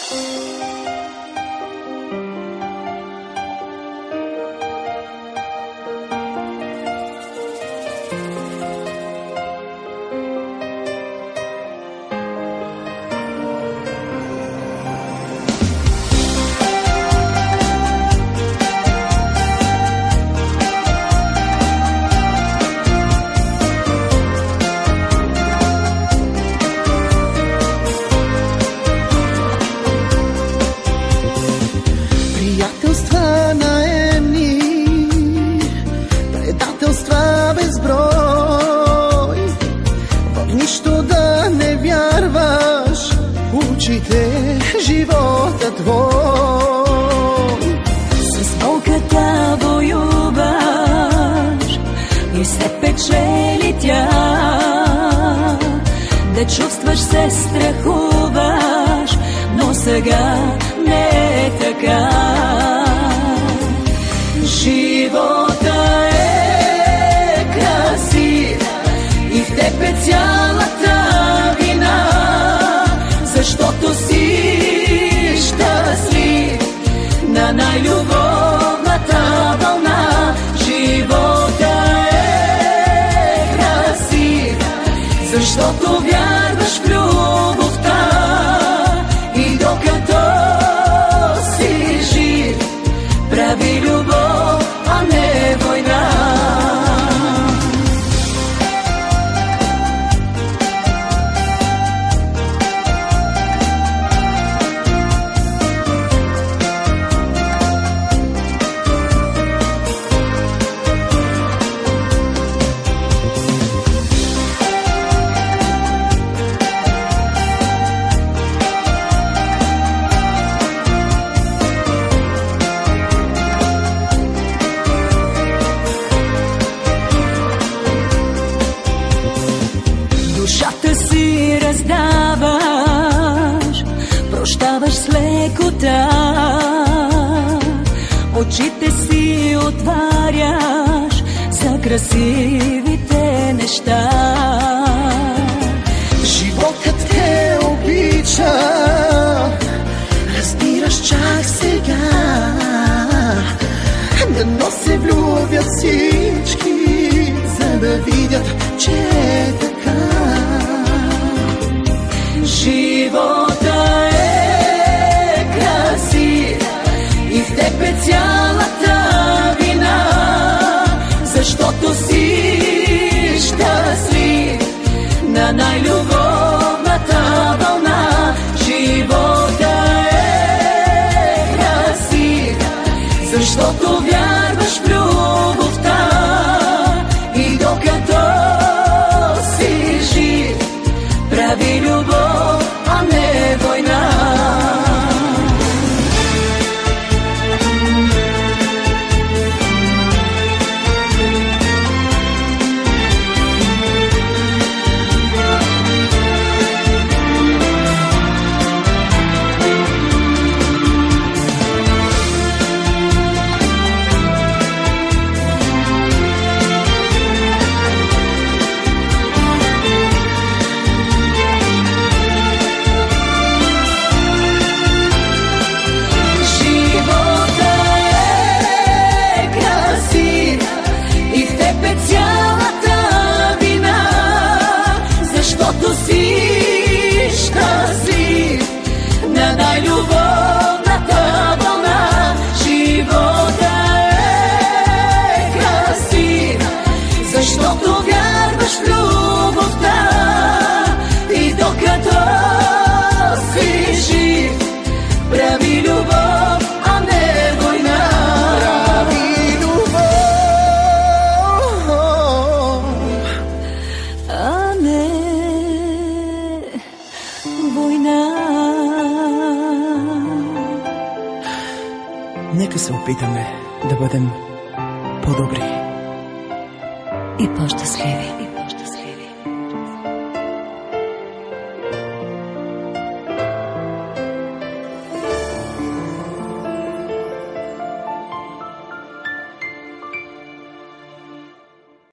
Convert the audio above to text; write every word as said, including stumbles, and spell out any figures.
Приятелства наемни, предателства безброй, в нищо да не вярваш, учите живота твой. С болката воюваш и се печели тя, да чувстваш се страхуваш, но сега не е така. Живота е красив и в теб е цялата вина, защото си щастлив на най-любовната вълна. Живота е красив, защото вярваш в любовта и докато си жив, прави любов, а не война. Душата си раздаваш, прощаваш с лекота, очите си отваряш за красивите неща. Животът те обича, разбираш чак сега, дано се влюбят всички, за да видят, че е така. Живота е красив и в теб е цялата вина, защото си щастлив на най-любовната вълна. Живота е красив, защото вярваш в любовта и докато си жив, прави любов, а не война. Най-любовната вълна. Живота е красив, защото вярваш в любовта и докато си жив, прави любов, а не война. Прави любов, а не война. Нека се опитаме да бъдем по-добри и по-щастливи.